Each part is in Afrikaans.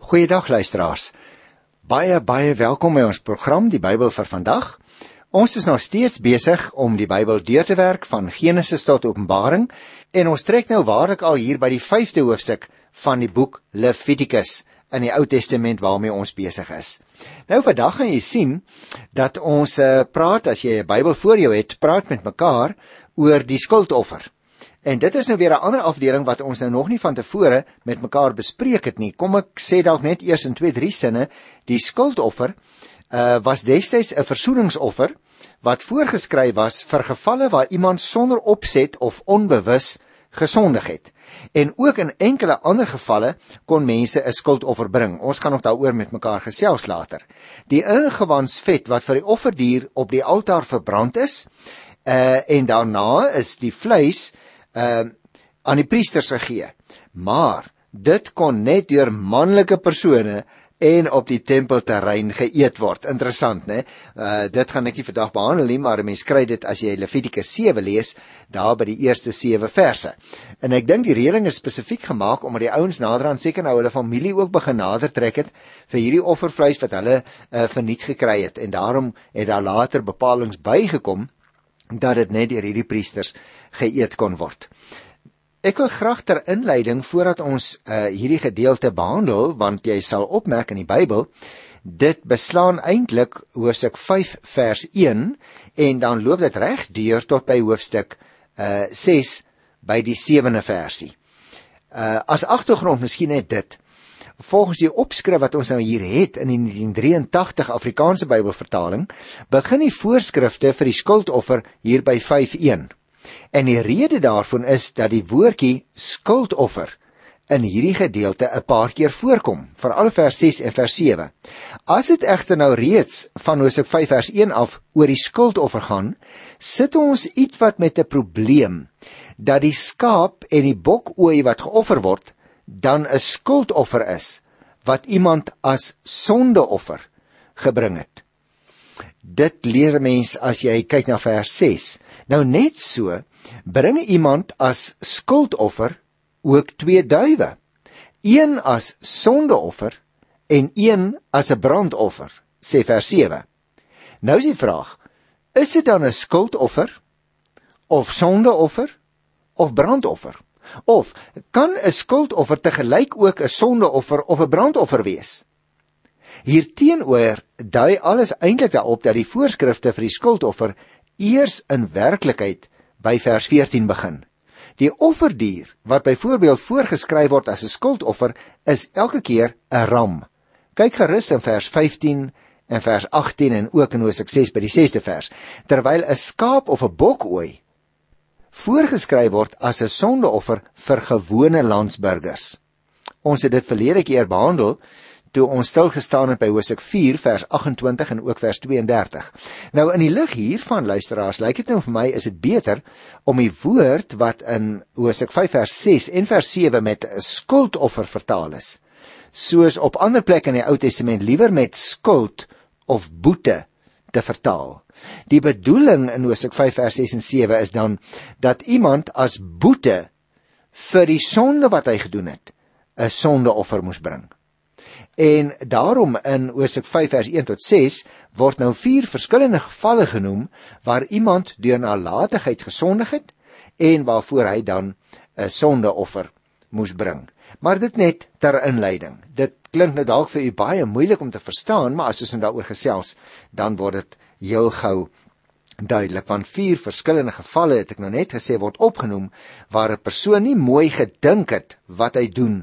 Goeiedag luisteraars. Baie welkom by ons program Die Bybel vir vandag. Ons is nog steeds besig om die Bybel deur te werk van Genesis tot Openbaring en ons trek nou waarlik al hier by die 5de hoofstuk van die boek Levitikus in die Ou Testament waarmee ons besig is. Nou vandag gaan jy sien dat ons praat, as jy 'n Bybel voor jou het, praat met mekaar oor die skuldoffer. En dit is nou weer 'n ander afdeling wat ons nou nog nie van tevore met mekaar bespreek het nie. Kom ek sê dalk net eers in 2-3 sinne, die skuldoffer was destyds 'n versoeningsoffer wat voorgeskryf was vir gevalle waar iemand sonder opset of onbewus gesondig het. En ook in enkele ander gevalle kon mense 'n skuldoffer bring. Ons gaan nog daaroor met mekaar gesels later. Die ingewansvet wat vir die offerdier op die altaar verbrand is, en daarna is die vleis aan die priesters gegee. Maar dit kon net deur manlike persone en op die tempelterrein geëet word. Interessant, né? Dit gaan ek nie vandag behandel nie, maar 'n mens kry dit as jy Levitikus 7 lees, daar by die eerste 7 verse. En ek dink die reëling is spesifiek gemaak omdat die ouens naderhand seker nou hulle familie ook begin nader trek het vir hierdie offervleis wat hulle verniet gekry het. En daarom het daar later bepalings bygekom dat dit net deur hierdie priesters geëet kon word. Ek wil graag ter inleiding, voordat ons hierdie gedeelte behandel, want jy sal opmerk in die Bybel, dit beslaan eintlik hoofstuk 5 vers 1, en dan loop dit reg deur tot by hoofstuk 6 by die 7de versie. As agtergrond miskien net dit. Volgens die opskrif wat ons nou hier het in die 1983 Afrikaanse Bybelvertaling, begin die voorskrifte vir die skuldoffer hier by 5:1. En die rede daarvan is dat die woordjie skuldoffer in hierdie gedeelte 'n paar keer voorkom, veral vers 6 en vers 7. As dit egter nou reeds van hoofstuk 5 vers 1 af oor die skuldoffer gaan, sit ons ietwat met 'n probleem dat die skaap en die bokooi wat geoffer word, dan 'n skuldoffer is wat iemand as sondeoffer gebring het. Dit leer mens as jy kyk na vers 6. Nou net so bring iemand as skuldoffer ook 2 duwe. Een as sondeoffer en een as 'n brandoffer, sê vers 7. Nou is die vraag, is dit dan 'n skuldoffer of sondeoffer of brandoffer? Of kan 'n skuldoffer te gelyk ook 'n sondeoffer of 'n brandoffer wees? Hierteenoor dui alles eintlik daarop dat die voorskrifte vir die skuldoffer eers in werklikheid by vers 14 begin. Die offerdier wat byvoorbeeld voorgeskryf word as 'n skuldoffer is elke keer 'n ram. Kyk gerus in vers 15 en vers 18 en ook in Hosea 6 by die 6de vers, terwyl 'n skaap of 'n bokooi voorgeskryf word as 'n sondeoffer vir gewone landsburgers. Ons het dit verlede keer behandel toe ons stilgestaan het by Hosea 4 vers 28 en ook vers 32. Nou in die lig hiervan, luisteraars, lyk dit nou vir my is dit beter om die woord wat in Hosea 5 vers 6 en vers 7 met 'n skuldoffer vertaal is, soos op ander plekke in die Ou Testament liewer met skuld of boete te vertaal. Die bedoeling in Hosea 5 vers 6 en 7 is dan dat iemand as boete vir die sonde wat hy gedoen het, 'n sondeoffer moes bring. En daarom in Hosea 5 vers 1 tot 6 word nou 4 verskillende gevalle genoem waar iemand deur nalatigheid gesondig het en waarvoor hy dan 'n sondeoffer moes bring. Maar dit net ter inleiding. Dit klink nou dalk vir u baie moeilik om te verstaan, maar as ons nou daaroor gesels, dan word dit heel gou duidelik, want 4 verskillende gevalle, het ek nou net gesê, word opgenoem waar 'n persoon nie mooi gedink het wat hy doen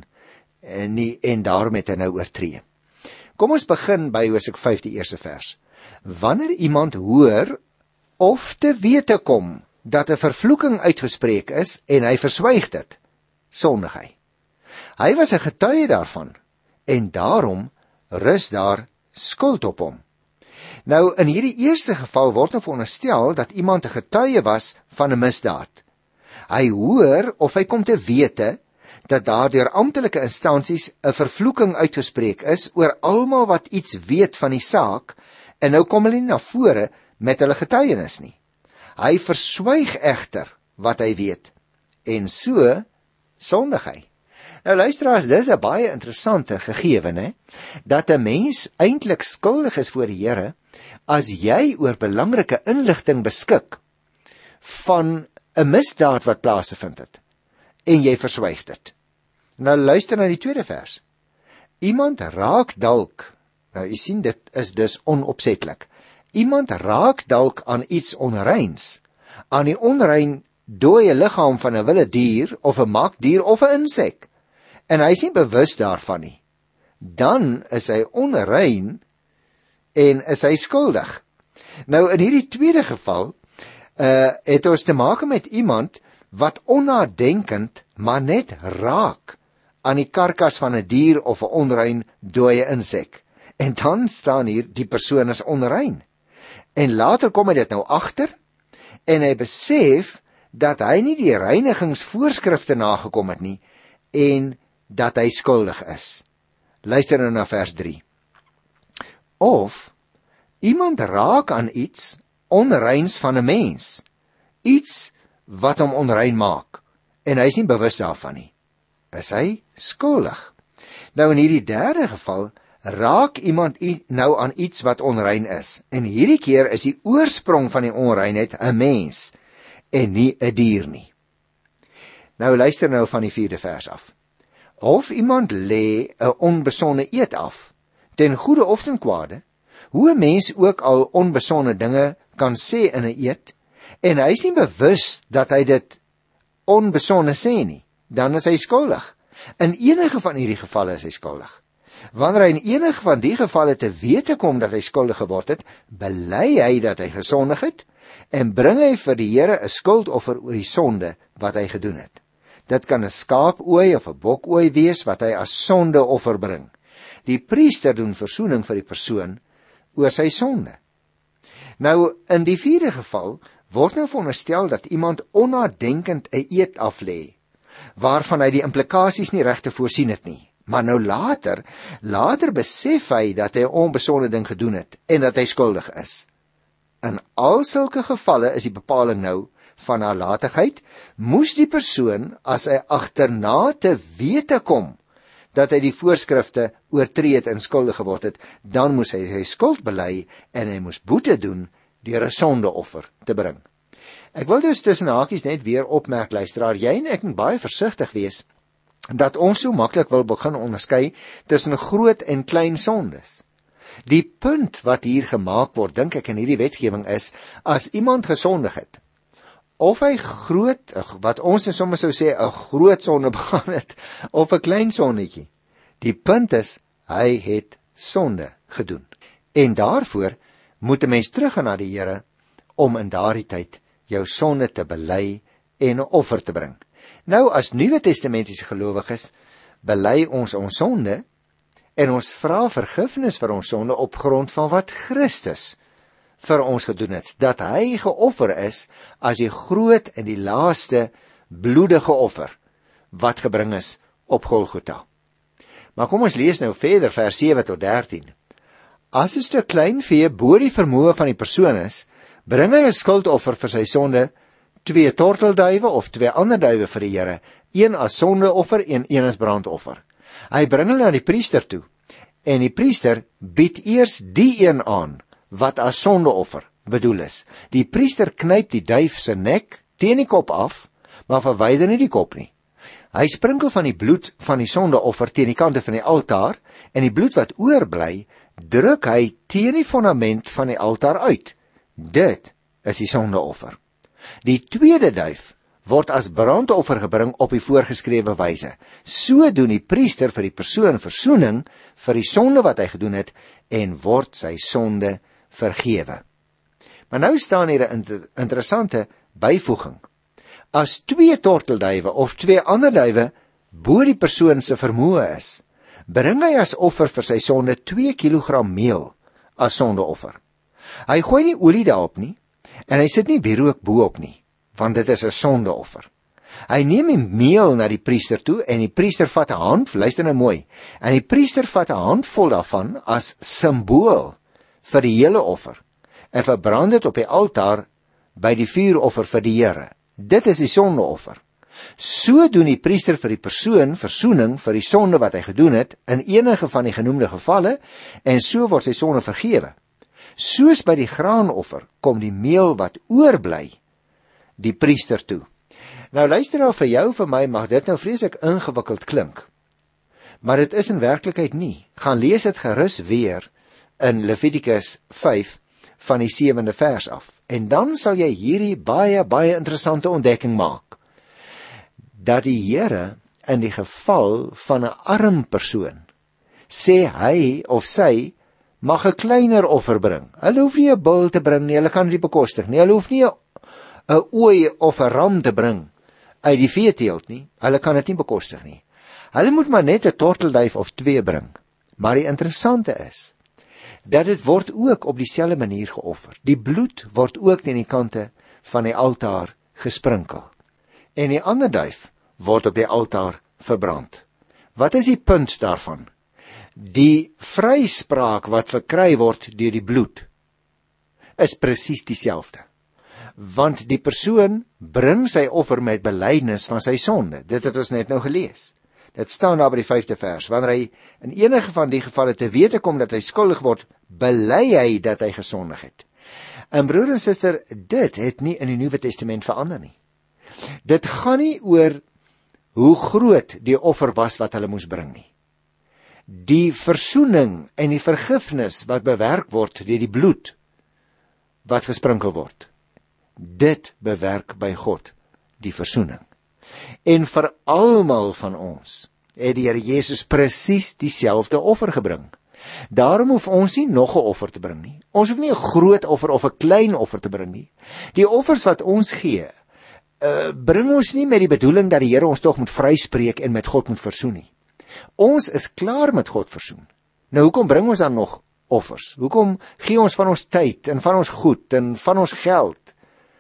en daarom het hy nou oortree. Kom ons begin by Hosea 5 die eerste vers. Wanneer iemand hoor of te wete kom dat 'n vervloeking uitgespreek is en hy verswyg dit, sondig hy. Hy was 'n getuie daarvan en daarom rus daar skuld op hom. Nou in hierdie eerste geval word nou veronderstel dat iemand 'n getuie was van 'n misdaad. Hy hoor of hy kom te wete dat daar deur amptelike instansies 'n vervloeking uitgespreek is oor almal wat iets weet van die saak, en nou kom hulle nie na vore met hulle getuienis nie. Hy verswyg egter wat hy weet, en so sondig hy. Nou luisteraars, dis 'n baie interessante gegewe, né? Dat 'n mens eintlik skuldig is voor die Here as jy oor belangrike inligting beskik van 'n misdaad wat plaasgevind het en jy verswyg dit. Nou luister na die tweede vers. Iemand raak dalk, nou jy sien dit is dus onopsetlik. Iemand raak dalk aan iets onreins, aan die onrein dooie liggaam van 'n wilde dier of 'n makdier of 'n insek, en hy is nie bewus daarvan nie. Dan is hy onrein en is hy skuldig. Nou in hierdie tweede geval het ons te maak met iemand wat onnadenkend maar net raak aan die karkas van 'n dier of 'n onrein dooie insek. En dan staan hier, die persoon is onrein. En later kom hy dit nou agter en hy besef dat hy nie die reinigingsvoorskrifte nagekom het nie en dat hy skuldig is. Luister nou na vers 3. Of iemand raak aan iets onreins van 'n mens, iets wat hom onrein maak, en hy is nie bewus daarvan nie, is hy skuldig. Nou in hierdie derde geval raak iemand nou aan iets wat onrein is, en hierdie keer is die oorsprong van die onreinheid 'n mens en nie 'n dier nie. Nou luister nou van die 4de vers af. Of iemand lê 'n onbesonde eed af, ten goeie of ten kwade, hoe 'n mens ook al onbesonde dinge kan sê in 'n eed, en hy is nie bewus dat hy dit onbesonde sê nie, dan is hy skuldig. In enige van hierdie gevalle is hy skuldig. Wanneer hy in enige van die gevalle te wete kom dat hy skuldig geword het, bely hy dat hy gesondig het, en bring hy vir die Here 'n skuldoffer oor die sonde wat hy gedoen het. Dit kan 'n skaapooi of 'n bokooi wees wat hy as sondeoffer bring. Die priester doen versoening vir die persoon oor sy sonde. Nou, in die 4de geval word nou veronderstel dat iemand onnadenkend 'n eed aflê, waarvan hy die implikasies nie reg te voorsien het nie. Maar nou later besef hy dat hy 'n onbesonde ding gedoen het en dat hy skuldig is. In al sulke gevalle is die bepaling nou van nalatigheid, moes die persoon, as hy agterna te wete kom dat hy die voorskrifte oortree het en skuldig geword het, dan moes hy sy skuld bely en hy moes boete doen deur 'n sondeoffer te bring. Ek wil dus tussen hakies net weer opmerk, luisteraar, jy en ek moet baie versigtig wees dat ons so maklik wil begin onderskei tussen groot en klein sondes. Die punt wat hier gemaak word, dink ek in hierdie wetgewing is, as iemand gesondig het, of hy groot, wat ons soms sou sê, 'n groot sonde begaan het, of 'n klein sondetjie, die punt is, hy het sonde gedoen. En daarvoor moet 'n mens teruggaan na die Here, om in daardie tyd jou sonde te bely en 'n offer te bring. Nou, as Nuwe Testamentiese gelowiges, bely ons sonde, en ons vra vergifnis vir ons sonde op grond van wat Christus vir ons gedoen het, dat hy geoffer is as die groot en die laaste bloedige offer wat gebring is op Golgotha. Maar kom ons lees nou verder vers 7 tot 13. As 'n stuk klein vee bo die vermoë van die persoon is, bring hy 'n skuldoffer vir sy sonde, 2 tortelduwe of 2 ander duwe vir die Here, een as sondeoffer en een as brandoffer. Hy bring hulle na die priester toe, en die priester bied eers die een aan wat as sondeoffer bedoel is. Die priester knyp die duif se nek teen die kop af, maar verwyder nie die kop nie. Hy sprinkel van die bloed van die sondeoffer teen die kante van die altaar, en die bloed wat oorbly, druk hy teen die fondament van die altaar uit. Dit is die sondeoffer. Die tweede duif word as brandoffer gebring op die voorgeskrewe wyse. So doen die priester vir die persoon versoening vir die sonde wat hy gedoen het, en word sy sonde vergewe. Maar nou staan hier 'n interessante byvoeging. As 2 tortelduwe of 2 ander duwe bo die persoon se vermoë is, bring hy as offer vir sy sonde 2 kilogram meel as sondeoffer. Hy gooi nie olie daarop nie, en hy sit nie wierook bo-op nie, want dit is 'n sondeoffer. Hy neem die meel na die priester toe, en die priester vat 'n hand, luister nou mooi, en die priester vat 'n handvol daarvan as simbool vir die hele offer, en verbrand dit op die altaar by die vuuroffer vir die Here. Dit is die sondeoffer. So doen die priester vir die persoon versoening vir die sonde wat hy gedoen het in enige van die genoemde gevalle, en so word sy sonde vergewe. Soos by die graanoffer kom die meel wat oorbly die priester toe. Nou luister nou, vir jou, vir my mag dit nou vreeslik ingewikkeld klink, maar dit is in werklikheid nie. Gaan lees dit gerus weer in Levitikus 5 van die 7de vers af, en dan sal jy hierdie baie interessante ontdekking maak, dat die Here in die geval van 'n arm persoon sê hy of sy mag 'n kleiner offer bring. Hulle hoef nie 'n bul te bring nie, hulle kan dit bekostig nie. Hulle hoef nie 'n ooi of 'n ram te bring uit die veeteelt nie, hulle kan dit nie bekostig nie. Hulle moet maar net 'n tortelduif of 2 bring. Maar die interessante is dat dit word ook op dieselfde manier geoffer. Die bloed word ook teen die kante van die altaar gesprinkel. En die ander duif word op die altaar verbrand. Wat is die punt daarvan? Die vryspraak wat verkry word deur die bloed is presies dieselfde. Want die persoon bring sy offer met belydenis van sy sonde. Dit het ons net nou gelees. Dit staan daar by die 5de vers. Wanneer hy in enige van die gevalle te wete kom dat hy skuldig word, bely hy dat hy gesondig het. En broer en suster, dit het nie in die Nuwe Testament verander nie. Dit gaan nie oor hoe groot die offer was wat hulle moes bring nie. Die versoening en die vergifnis wat bewerk word deur die bloed wat gesprinkel word, dit bewerk by God die versoening. En vir almal van ons het die Here Jesus presies dieselfde offer gebring. Daarom hoef ons nie nog 'n offer te bring nie. Ons hoef nie 'n groot offer of 'n klein offer te bring nie. Die offers wat ons gee, bring ons nie met die bedoeling dat die Here ons tog moet vryspreek en met God moet versoen nie. Ons is klaar met God versoen. Nou hoekom bring ons dan nog offers? Hoekom gee ons van ons tyd en van ons goed en van ons geld?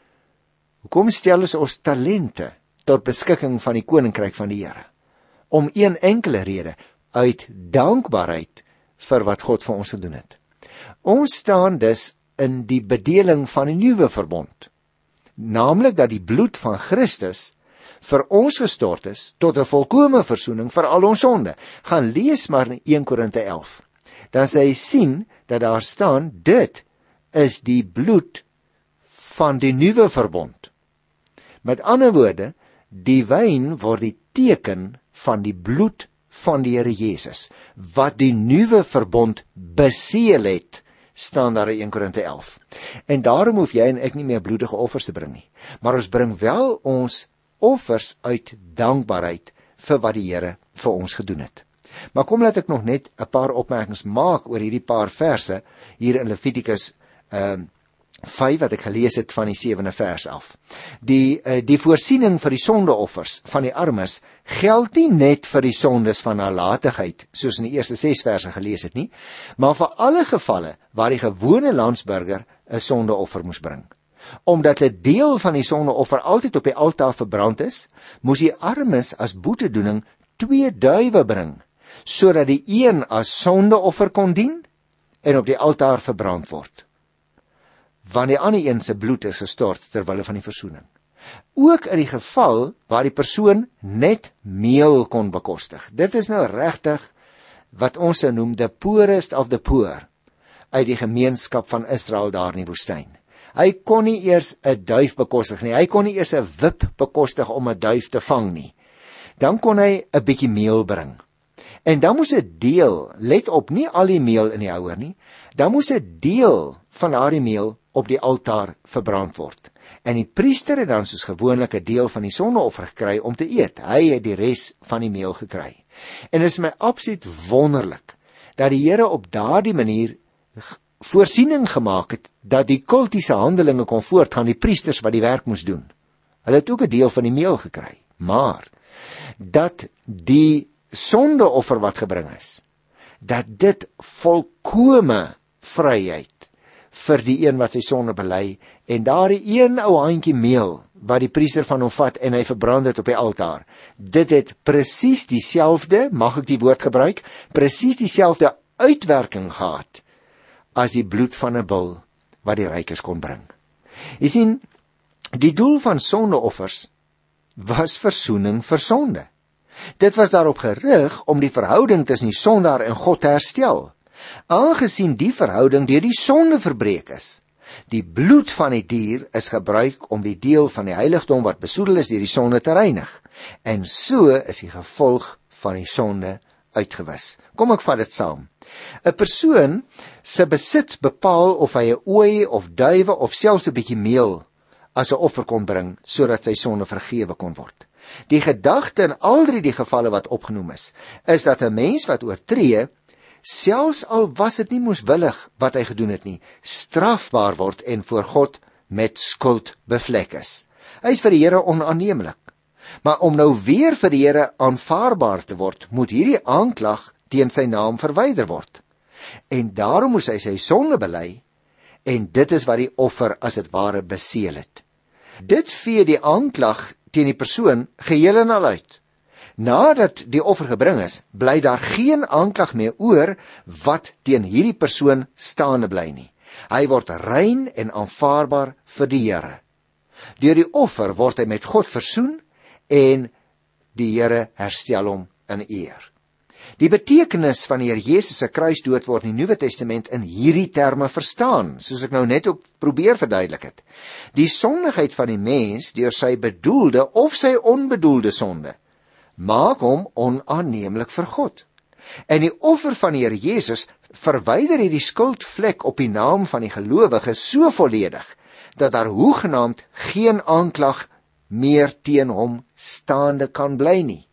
Hoekom stel ons talente tot beskikking van die koninkryk van die Here? Om een enkele rede, uit dankbaarheid vir wat God vir ons gedoen het. Ons staan dus in die bedeling van die nuwe verbond, naamlik dat die bloed van Christus vir ons gestort is tot 'n volkome versoening vir al ons sonde. Gaan lees maar in 1 Korinte 11. Dan sê hy sien dat daar staan, dit is die bloed van die nuwe verbond. Met ander woorde, die wyn word die teken van die bloed van die Here Jesus, wat die nuwe verbond beseël het, staan daar in 1 Korinte 11. En daarom hoef jy en ek nie meer bloedige offers te bring nie, maar ons bring wel ons offers uit dankbaarheid vir wat die Here vir ons gedoen het. Maar kom laat ek nog net 'n paar opmerkings maak oor hierdie paar verse hier in Levitikus 5 wat ek gelees het van die 7de vers af. Die voorsiening vir die sondeoffers van die armes geld nie net vir die sondes van nalatigheid, soos in die eerste 6 verse gelees het nie, maar vir alle gevalle waar die gewone landsburger 'n sondeoffer moes bring. Omdat 'n deel van die sondeoffer altyd op die altaar verbrand is, moes die armes as boetedoening 2 duwe bring, sodat die een as sondeoffer kon dien en op die altaar verbrand word. Want die ander een se bloed is gestort terwille van die versoening. Ook in die geval waar die persoon net meel kon bekostig. Dit is nou regtig wat ons noem the poorest of the poor uit die gemeenskap van Israel daar in die woestyn. Hy kon nie eers 'n duif bekostig nie. Hy kon nie eers 'n wip bekostig om 'n duif te vang nie. Dan kon hy 'n bietjie meel bring. En dan moes 'n deel, let op, nie al die meel in die houer nie, dan moes 'n deel van daardie meel op die altaar verbrand word. En die priester het dan soos gewoonlik 'n deel van die sondeoffer gekry om te eet. Hy het die res van die meel gekry. En dit is my absoluut wonderlik dat die Here op daardie manier voorsiening gemaak het dat die kultiese handelinge kon voortgaan, die priesters wat die werk moes doen. Hulle het ook 'n deel van die meel gekry. Maar dat die sondeoffer wat gebring is, dat dit volkome vryheid vir die een wat sy sonde bely, en daardie een ou handjie meel wat die priester van hom vat en hy verbrand dit op die altaar, dit het presies dieselfde, mag ek die woord gebruik, presies dieselfde uitwerking gehad as die bloed van 'n bul wat die rykes kon bring. Jy sien, die doel van sondeoffers was versoening vir sonde. Dit was daarop gerig om die verhouding tussen die sondaar en God te herstel, aangesien die verhouding deur die sonde verbreek is. Die bloed van die dier is gebruik om die deel van die heiligdom wat besoedel is deur die sonde te reinig, en so is die gevolg van die sonde uitgewis. Kom ek vat dit saam. 'n Persoon se besit bepaal of hy 'n ooi of duwe of selfs 'n bietjie meel as 'n offer kon bring, sodat sy sonde vergewe kon word. Die gedagte in al die gevalle wat opgenoem is dat 'n mens wat oortree, selfs al was dit nie moeswillig wat hy gedoen het nie, strafbaar word en voor God met skuld bevlek is. Hy is vir die Here onaanneemlik. Maar om nou weer vir die Here aanvaarbaar te word, moet hierdie aanklag teen sy naam verwyder word. En daarom moes hy sy sonde bely, en dit is wat die offer as het ware beseël het. Dit vee die aanklag teen die persoon geheel en al uit. Nadat die offer gebring is, bly daar geen aanklag meer oor wat teen hierdie persoon staande bly nie. Hy word rein en aanvaarbaar vir die Here. Deur die offer word hy met God versoen en die Here herstel hom in eer. Die betekenis van die Here Jesus se kruisdood word in die Nuwe Testament in hierdie terme verstaan, soos ek nou net ook probeer verduidelik het. Die sondigheid van die mens deur sy bedoelde of sy onbedoelde sonde maak hom onaanneemlik vir God. En die offer van die Here Jesus verwyder hierdie skuldvlek op die naam van die gelowige so volledig, dat daar hoegenaamd geen aanklag meer teen hom staande kan bly nie.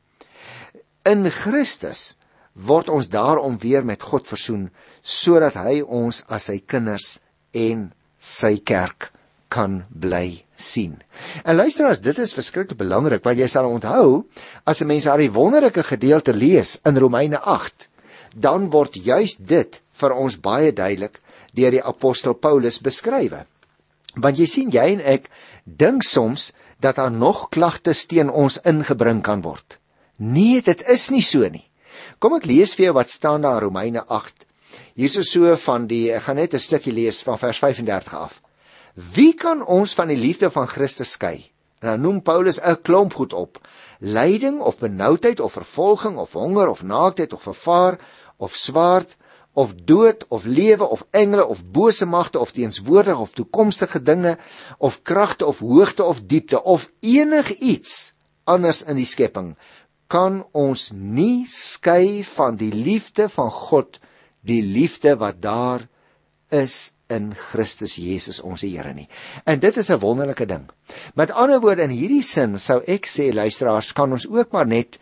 In Christus word ons daarom weer met God versoen, sodat hy ons as sy kinders en sy kerk kan bly sien. En luisteraars, dit is verskriklik belangrik, want jy sal onthou, as 'n mens daardie wonderlike gedeelte lees in Romeine 8, dan word juist dit vir ons baie duidelik deur die apostel Paulus beskrywe. Want jy sien, jy en ek dink soms dat daar nog klagtes teen ons ingebring kan word. Nee, dit is nie so nie. Kom ek lees vir jou wat staan daar in Romeine 8. Hier is so ek gaan net 'n stukkie lees van vers 35 af. Wie kan ons van die liefde van Christus skei? En dan noem Paulus 'n klomp goed op. Lyding of benoudheid of vervolging of honger of naaktheid of gevaar of swaard of dood of lewe of engele of bose magte of teenswoordige of toekomstige dinge of kragte of hoogte of diepte of enigiets anders in die skepping kan ons nie skei van die liefde van God, die liefde wat daar is in Christus Jesus ons Here nie. En dit is 'n wonderlike ding. Met ander woorde, in hierdie sin sou ek sê, luisteraars, kan ons ook maar net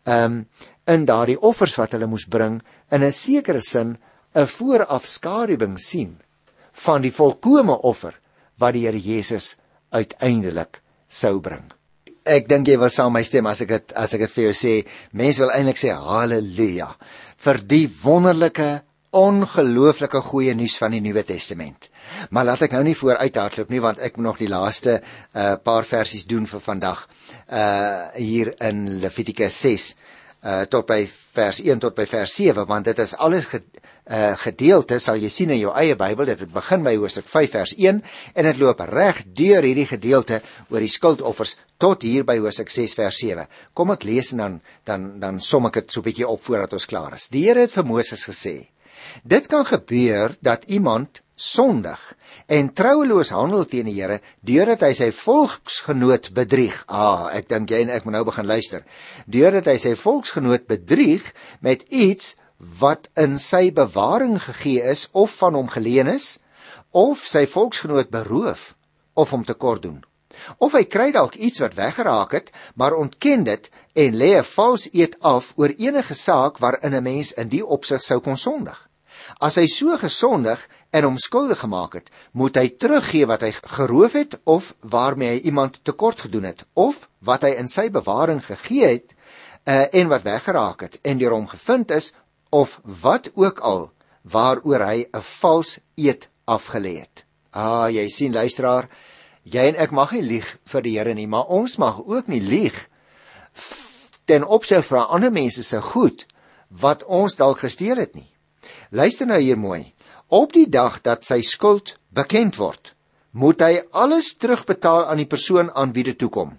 in daardie offers wat hulle moes bring, in 'n sekere sin 'n voorafskaduwing sien van die volkome offer wat die Here Jesus uiteindelik sou bring. Ek dink jy wil saam my stem as ek dit vir jou sê. Mense wil eintlik sê haleluja vir die wonderlike, ongelooflike goeie nuus van die Nuwe Testament. Maar laat ek nou nie vooruit hardloop nie, want ek moet nog die laaste paar versies doen vir vandag hier in Levitikus 6 tot by vers 1 tot by vers 7, want dit is alles gedeelte, sal jy sien in jou eie Bybel, dit begin by Hoofstuk 5 vers 1 en dit loop reg deur hierdie gedeelte oor die skuldoffers tot hier by Hoofstuk 6 vers 7. Kom ek lees en dan som ek dit so 'n bietjie op voordat ons klaar is. Die Here het vir Moses gesê: dit kan gebeur dat iemand sondig en troueloos handel teen die Here deurdat hy sy volksgenoot bedrieg. Ek dink jy en ek moet nou begin luister. Deurdat hy sy volksgenoot bedrieg met iets wat in sy bewaring gegee is of van hom geleen is, of sy volksgenoot beroof of hom tekort doen. Of hy kry dalk iets wat weggeraak het, maar ontken dit en lê 'n vals eed af oor enige saak waarin 'n mens in die opsig sou kon sondig. As hy so gesondig en hom skuldig gemaak het, moet hy teruggee wat hy geroof het of waarmee hy iemand tekort gedoen het, of wat hy in sy bewaring gegee het en wat weggeraak het en deur hom gevind is, of wat ook al waaroor hy 'n vals eed afgelê het. Jy sien, luisteraar, jy en ek mag nie lieg vir die Here nie, maar ons mag ook nie lieg ten opsigte van ander mense se goed wat ons dalk gesteel het nie. Luister nou hier mooi. Op die dag dat sy skuld bekend word, moet hy alles terugbetaal aan die persoon aan wie dit toekom.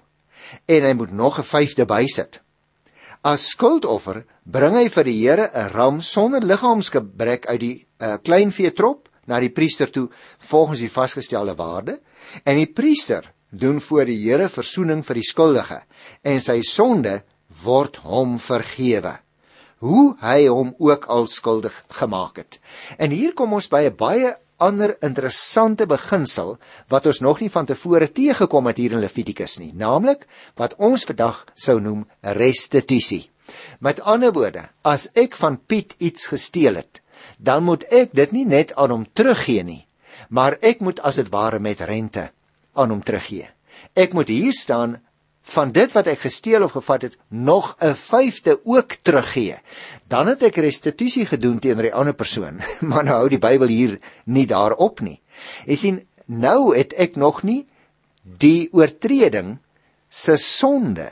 en hy moet nog 'n 5de bysit. As skuldoffer bring hy vir die Here 'n ram sonder liggaamsgebrek uit die kleinveetrop na die priester toe volgens die vasgestelde waarde, en die priester doen voor die Here versoening vir die skuldige, en sy sonde word hom vergewe, hoe hy hom ook al skuldig gemaak het. En hier kom ons by 'n baie ander interessante beginsel wat ons nog nie van tevore teëgekom het hier in Levitikus nie, naamlik wat ons vandag sou noem restituisie. Met ander woorde, as ek van Piet iets gesteel het, dan moet ek dit nie net aan hom teruggee nie, maar ek moet as dit ware met rente aan hom teruggee. Ek moet hier staan van dit wat ek gesteel of gevat het, nog 'n 5de ook teruggee. Dan het ek restituisie gedoen teenoor die ander persoon, maar nou hou die Bybel hier nie daarop nie. Jy sien, nou het ek nog nie die oortreding se sonde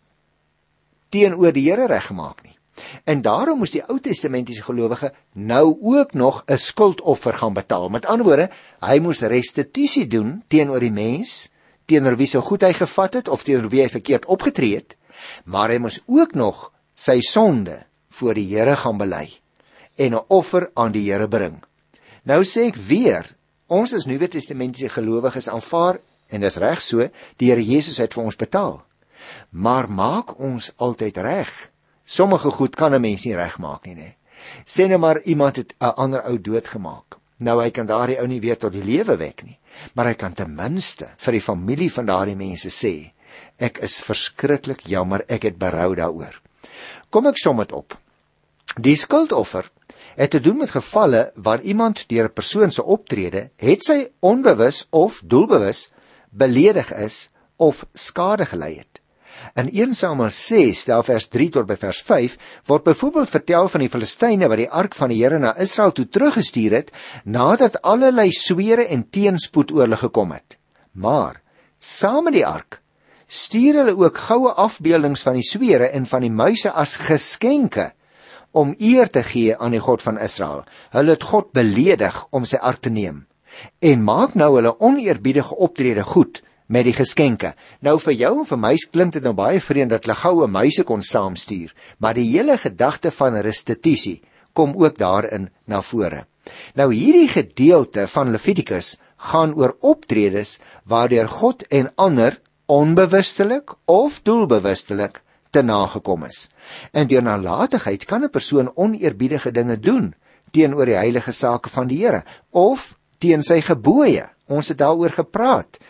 teenoor die Here reggemaak nie. En daarom moes die Ou Testamentiese gelowige nou ook nog 'n skuldoffer gaan betaal. Met ander woorde, hy moes restituisie doen teenoor die mens, teenoor wie so goed hy gevat het, of teenoor wie hy verkeerd opgetree het, maar hy moes ook nog sy sonde voor die Here gaan bely, en 'n offer aan die Here bring. Nou sê ek weer, ons as Nuwe Testamentiese gelowiges aanvaar, en dis reg so, die Here Jesus het vir ons betaal. Maar maak ons altyd reg? Sommige goed kan 'n mens nie regmaak nie, né? Sê nou maar iemand het 'n ander ou doodgemaak. Nou hy kan daardie ou nie weer tot die lewe wek nie, maar hy kan ten minste vir die familie van daardie mense sê, ek is verskriklik jammer, ek het berou daaroor. Kom ek som dit op. Die skuldoffer het te doen met gevalle waar iemand deur 'n persoon se optrede, het sy onbewus of doelbewus beledig is of skade gelei het. In 1 Samuel 6, vers 3 tot by vers 5, word byvoorbeeld vertel van die Filistyne wat die ark van die Here na Israel toe teruggestuur het, nadat allerlei swere en teenspoed oor hulle gekom het. Maar, saam met die ark, stuur hulle ook goue afbeeldings van die swere en van die muise as geskenke, om eer te gee aan die God van Israel. Hulle het God beledig om sy ark te neem, en maak nou hulle oneerbiedige optrede goed, met die geskenke. Nou vir jou en vir my klink dit nou baie vreemd dat hulle goue muise kon saamstuur, maar die hele gedagte van restituisie kom ook daarin na vore. Nou hierdie gedeelte van Levitikus gaan oor optredes waardeur God en ander onbewustelik of doelbewustelik te nagekom is. En deur nalatigheid kan 'n persoon oneerbiedige dinge doen teenoor die heilige sake van die Here of teen sy gebooie. Ons het daaroor gepraat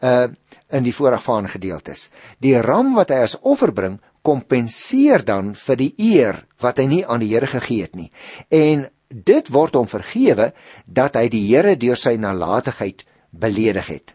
in die voorafgaande gedeeltes. Die ram wat hy as offer bring, kompenseer dan vir die eer wat hy nie aan die Here gegee het nie. En dit word hom vergewe dat hy die Here deur sy nalatigheid beledig het.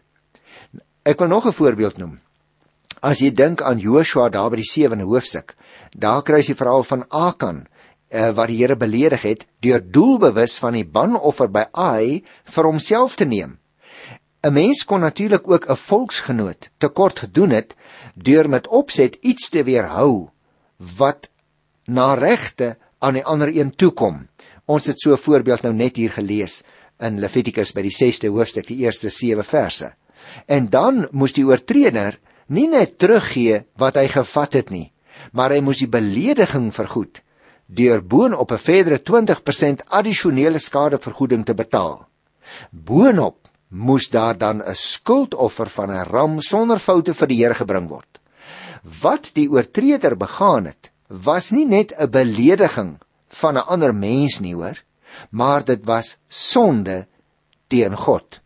Ek wil nog 'n voorbeeld noem. As jy dink aan Joshua daar by die 7de hoofstuk, daar kry jy die verhaal van Akan, wat die Here beledig het, deur doelbewus van die banoffer by Ai vir homself te neem. 'n Mens kon natuurlik ook 'n volksgenoot tekort gedoen het, deur met opset iets te weerhou, wat na regte aan die ander een toekom. Ons het so 'n voorbeeld nou net hier gelees, in Levitikus by die 6de hoofstuk, die eerste 7 verse. En dan moes die oortreder nie net teruggee wat hy gevat het nie, maar hy moes die belediging vergoed, deur boonop 'n verdere 20% addisionele skadevergoeding te betaal. Boonop moes daar dan 'n skuldoffer van 'n ram sonder foute vir die Here gebring word. Wat die oortreder begaan het, was nie net 'n belediging van 'n ander mens nie, hoor, maar dit was sonde teen God.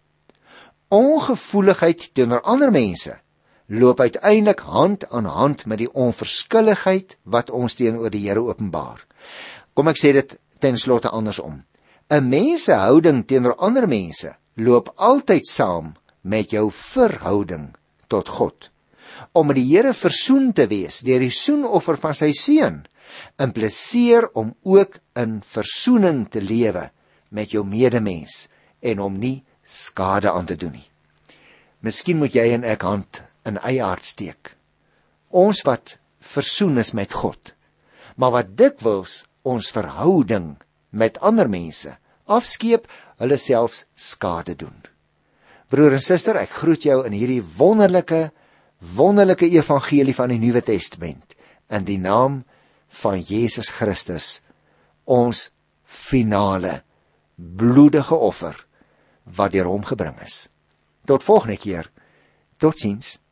Ongevoeligheid teenoor ander mense loop uiteindelik hand aan hand met die onverskilligheid wat ons teenoor die Here openbaar. Kom ek sê dit ten slotte andersom. 'n Mens se houding teenoor ander mense loop altyd saam met jou verhouding tot God. Om met die Here versoen te wees deur die soenoffer van sy seun, impliseer om ook in versoening te lewe met jou medemens en om nie skade aan te doen nie. Miskien moet jy en ek hand in eie hart steek. Ons wat versoen is met God, maar wat dikwels ons verhouding met ander mense afskeep, hulle selfs skade doen. Broer en suster, ek groet jou in hierdie wonderlike wonderlike evangelie van die Nuwe Testament, in die naam van Jesus Christus, ons finale, bloedige offer, wat deur hom gebring is. Tot volgende keer, totsiens.